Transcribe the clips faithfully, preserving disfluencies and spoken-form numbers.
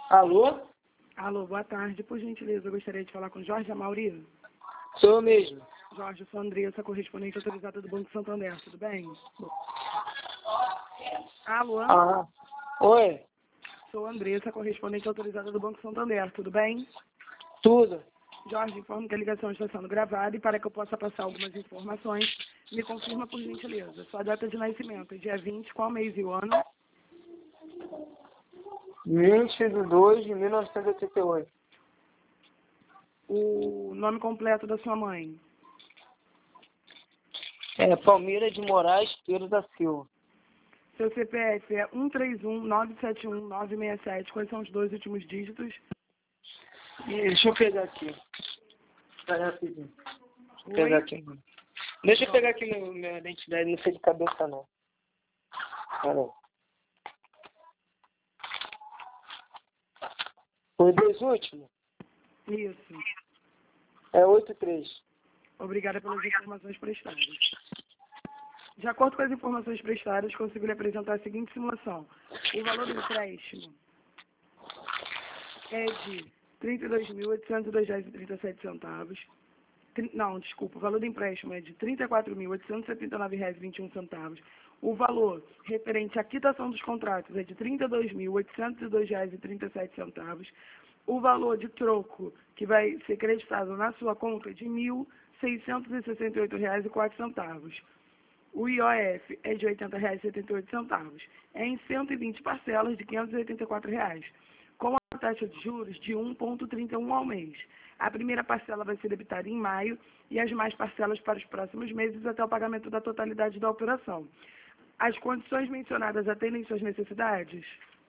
Alô? Alô, boa tarde. Por gentileza, eu gostaria de falar com Jorge Amauri. Sou eu mesmo. Jorge, eu sou a Andressa, correspondente autorizada do Banco Santander, tudo bem? Alô? Ah, oi? Sou a Andressa, correspondente autorizada do Banco Santander, tudo bem? Tudo. Jorge, informo que a ligação está sendo gravada e para que eu possa passar algumas informações, me confirma por gentileza. Sua data de nascimento é dia vinte, qual mês e o ano? vinte de dois de mil novecentos e oitenta e oito. O nome completo da sua mãe? É Palmira de Moraes Pedro da Silva. Seu C P F é um três um nove sete um nove seis sete. Quais são os dois últimos dígitos? Deixa eu pegar aqui. Espera rapidinho. Deixa eu Oi? pegar aqui. Deixa eu pegar aqui meu, minha identidade, não sei de cabeça não. Pera aí. Os dois últimos? Isso. É oito três. Obrigada pelas informações prestadas. De acordo com as informações prestadas, consigo lhe apresentar a seguinte simulação. O valor do empréstimo é de trinta e dois mil oitocentos e dois reais e trinta e sete centavos. Não, desculpa, o valor do empréstimo é de trinta e quatro mil oitocentos e setenta e nove reais e vinte e um centavos. O valor referente à quitação dos contratos é de trinta e dois mil oitocentos e dois reais e trinta e sete centavos. O valor de troco que vai ser creditado na sua conta é de mil seiscentos e sessenta e oito reais e quatro centavos. O I O F é de oitenta reais e setenta e oito centavos. É em cento e vinte parcelas de quinhentos e oitenta e quatro reais, com a taxa de juros de um vírgula trinta e um ao mês. A primeira parcela vai ser debitada em maio e as mais parcelas para os próximos meses até o pagamento da totalidade da operação. As condições mencionadas atendem suas necessidades?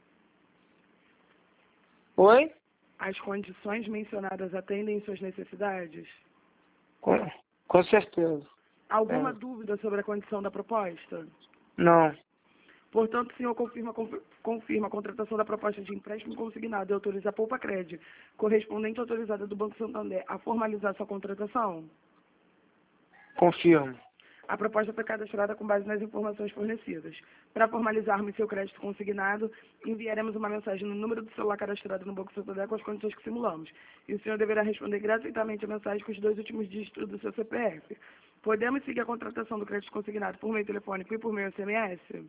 Oi? As condições mencionadas atendem suas necessidades? Com, com certeza. Alguma É. dúvida sobre a condição da proposta? Não. Portanto, o senhor confirma, confirma a contratação da proposta de empréstimo consignado e autoriza a Poupa Cred, correspondente autorizada do Banco Santander, a formalizar sua contratação? Confirmo. A proposta foi cadastrada com base nas informações fornecidas. Para formalizarmos seu crédito consignado, enviaremos uma mensagem no número do celular cadastrado no Banco Santander com as condições que simulamos. E o senhor deverá responder gratuitamente a mensagem com os dois últimos dígitos do seu C P F. Podemos seguir a contratação do crédito consignado por meio telefônico e por meio S M S?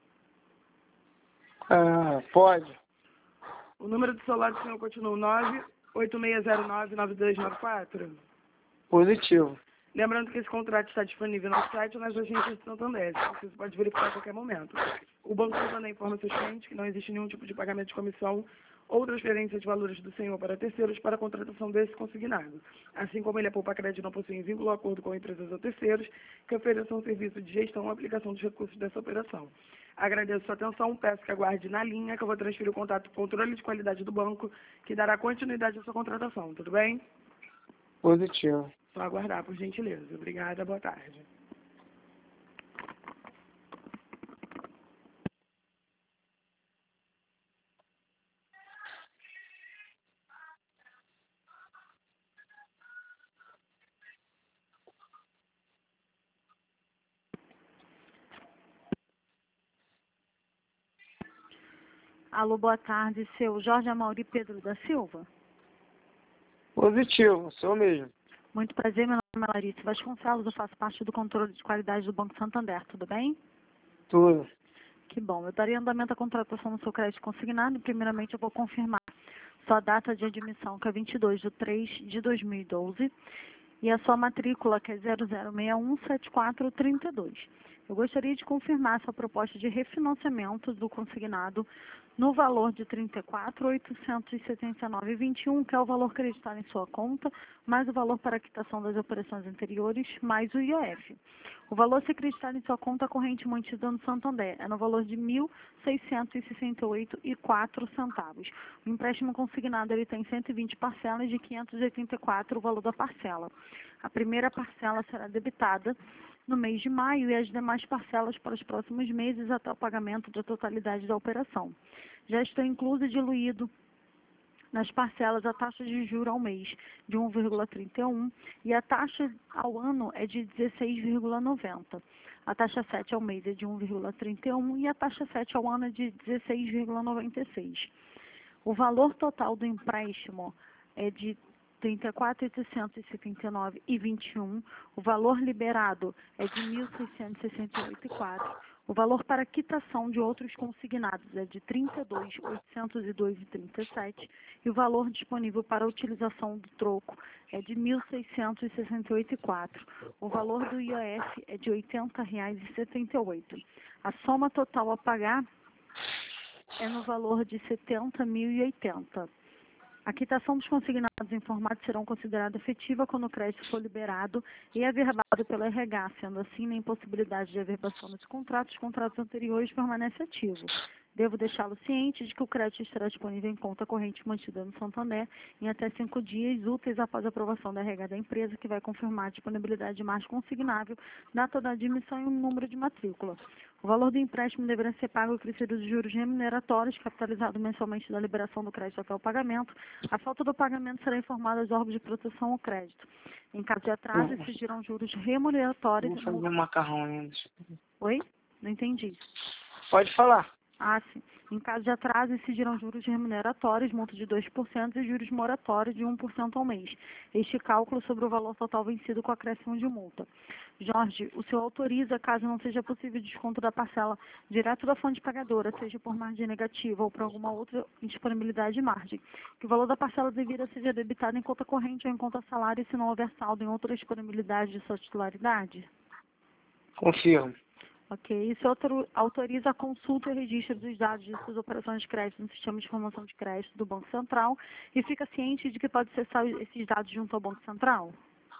Ah, pode. O número do celular do senhor continua nove oito seis zero nove nove dois nove quatro? Positivo. Lembrando que esse contrato está disponível no site ou nas agências de Santander. Você pode verificar a qualquer momento. O Banco Santander informa seus clientes que não existe nenhum tipo de pagamento de comissão ou transferência de valores do senhor para terceiros para a contratação desse consignado. Assim como ele, a Poupa Cred, não possui vínculo ou acordo com empresas ou terceiros que ofereçam serviço de gestão ou aplicação dos recursos dessa operação. Agradeço sua atenção, peço que aguarde na linha que eu vou transferir o contato do controle de qualidade do banco, que dará continuidade à sua contratação. Tudo bem? Positivo. Só aguardar, por gentileza. Obrigada, boa tarde. Alô, boa tarde, seu Jorge Amauri Pedro da Silva. Positivo, sou mesmo. Muito prazer, meu nome é Larissa Vasconcelos, eu faço parte do controle de qualidade do Banco Santander, tudo bem? Tudo. Que bom, eu darei andamento à contratação do seu crédito consignado e primeiramente eu vou confirmar sua data de admissão, que é vinte e dois de três de dois mil e doze, e a sua matrícula, que é zero zero seis um sete quatro três dois. Eu gostaria de confirmar sua proposta de refinanciamento do consignado no valor de trinta e quatro mil oitocentos e setenta e nove reais e vinte e um, que é o valor creditado em sua conta, mais o valor para a quitação das operações anteriores, mais o I O F. O valor a ser creditado em sua conta corrente mantida no Santander é no valor de mil seiscentos e sessenta e oito reais e quatro centavos. O empréstimo consignado ele tem cento e vinte parcelas de quinhentos e oitenta e quatro o valor da parcela. A primeira parcela será debitada no mês de maio e as demais parcelas para os próximos meses até o pagamento da totalidade da operação. Já está incluso e diluído nas parcelas a taxa de juros ao mês de um vírgula trinta e um e a taxa ao ano é de dezesseis vírgula noventa. A taxa sete ao mês é de um vírgula trinta e um e a taxa sete ao ano é de dezesseis vírgula noventa e seis. O valor total do empréstimo é de trinta e quatro mil oitocentos e setenta e nove reais e vinte e um. O valor liberado é de mil seiscentos e sessenta e oito reais e quatro centavos. O valor para quitação de outros consignados é de trinta e dois mil oitocentos e dois reais e trinta e sete centavos. E o valor disponível para utilização do troco é de mil seiscentos e sessenta e oito reais e quatro centavos. O valor do I O F é de oitenta reais e setenta e oito centavos. A soma total a pagar é no valor de setenta mil e oitenta reais. A quitação dos consignados em formato serão considerada efetiva quando o crédito for liberado e averbado pelo R H, sendo assim, na impossibilidade de averbação dos contratos, os contratos anteriores permanecem ativos. Devo deixá-lo ciente de que o crédito estará disponível em conta corrente mantida no Santander em até cinco dias úteis após a aprovação da R H da empresa, que vai confirmar a disponibilidade de margem consignável, data da admissão e o número de matrícula. O valor do empréstimo deverá ser pago acrescido de juros remuneratórios, capitalizado mensalmente da liberação do crédito até o pagamento. A falta do pagamento será informada aos órgãos de proteção ao crédito. Em caso de atraso, exigirão juros remuneratórios... Vou fazer macarrão ainda. Oi? Não entendi. Pode falar. Ah, sim. Em caso de atraso, incidirão juros remuneratórios, multa de dois por cento e juros moratórios de um por cento ao mês. Este cálculo sobre o valor total vencido com acréscimo de multa. Jorge, o senhor autoriza, caso não seja possível desconto da parcela direto da fonte pagadora, seja por margem negativa ou por alguma outra indisponibilidade de margem, que o valor da parcela devida seja debitado em conta corrente ou em conta salário se não houver saldo em outra disponibilidade de sua titularidade? Confirmo. Ok. Isso autoriza a consulta e registro dos dados de suas operações de crédito no sistema de informação de crédito do Banco Central e fica ciente de que pode acessar esses dados junto ao Banco Central?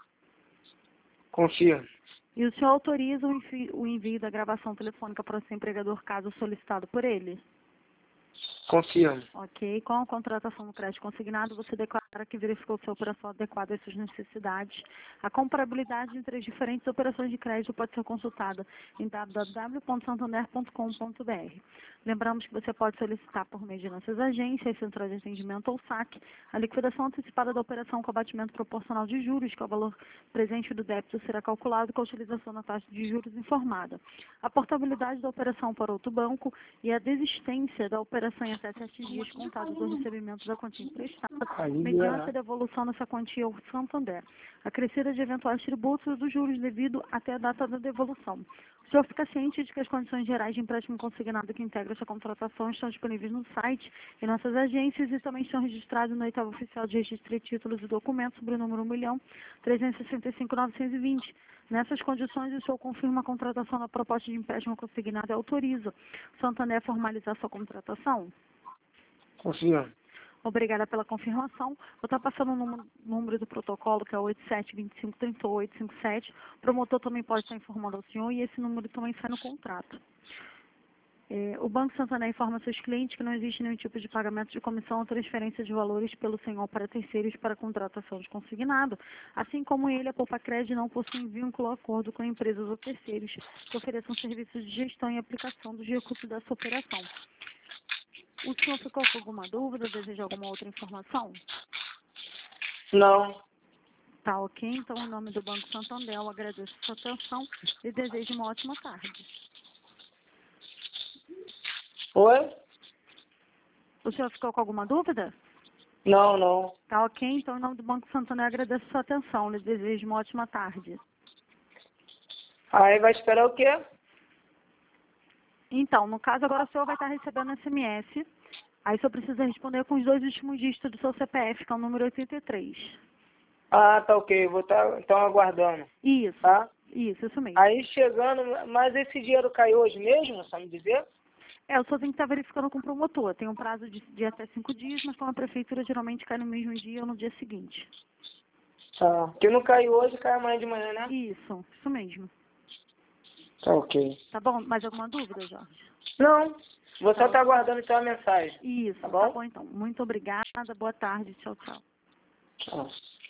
Confirmo. E o senhor autoriza o envio, o envio da gravação telefônica para o seu empregador caso solicitado por ele? Confirmo. Ok. Com a contratação do crédito consignado, você declara que verificou se a operação adequada às suas necessidades. A comparabilidade entre as diferentes operações de crédito pode ser consultada em w w w ponto santander ponto com ponto b r. Lembramos que você pode solicitar por meio de nossas agências, centrais de atendimento ou saque, a liquidação antecipada da operação com abatimento proporcional de juros, que é o valor presente do débito será calculado com a utilização da taxa de juros informada. A portabilidade da operação para outro banco e a desistência da operação em até sete dias contados do recebimento da quantia emprestada, mediante a devolução dessa quantia ao Santander. A crescida de eventuais tributos dos juros devido até a data da devolução. O senhor fica ciente de que as condições gerais de empréstimo consignado que integram essa contratação estão disponíveis no site e nossas agências e também estão registrados no oitavo oficial de registro de títulos e documentos sobre o número um milhão trezentos e sessenta e cinco mil novecentos e vinte. Nessas condições, o senhor confirma a contratação da proposta de empréstimo consignado e autoriza o Santander a formalizar sua contratação? Confirmo. Obrigada pela confirmação. Vou estar passando o número, número do protocolo, que é oito sete dois cinco, três oito cinco sete. O promotor também pode estar informando ao senhor e esse número também sai no contrato. É, o Banco Santander informa seus clientes que não existe nenhum tipo de pagamento de comissão ou transferência de valores pelo senhor para terceiros para contratação de consignado, assim como ele, a Poupa Crédito, não possui vínculo ou acordo com empresas ou terceiros que ofereçam serviços de gestão e aplicação dos recursos dessa operação. O senhor ficou com alguma dúvida? Deseja alguma outra informação? Não. Tá ok. Então, em nome do Banco Santander, eu agradeço a sua atenção e desejo uma ótima tarde. Oi? O senhor ficou com alguma dúvida? Não, não. Tá ok. Então, em nome do Banco Santander, eu agradeço a sua atenção. Lhe desejo uma ótima tarde. Aí vai esperar o quê? Então, no caso, agora o senhor vai estar recebendo S M S. Aí o senhor precisa responder com os dois últimos dígitos do seu C P F, que é o número oitenta e três. Ah, tá ok. Vou estar então aguardando. Isso. Tá? Isso, isso mesmo. Aí chegando, mas esse dinheiro caiu hoje mesmo, sabe me dizer? É, o senhor tem que estar verificando com o promotor. Tem um prazo de, de até cinco dias, mas com a prefeitura geralmente cai no mesmo dia ou no dia seguinte. Tá. Porque não caiu hoje, cai amanhã de manhã, né? Isso, isso mesmo. Tá ok. Tá bom? Mais alguma dúvida, Jorge? Não. Vou só Tá. estar aguardando então a mensagem. Isso, Tá bom? tá bom então. Muito obrigada, boa tarde, tchau, tchau. Tchau.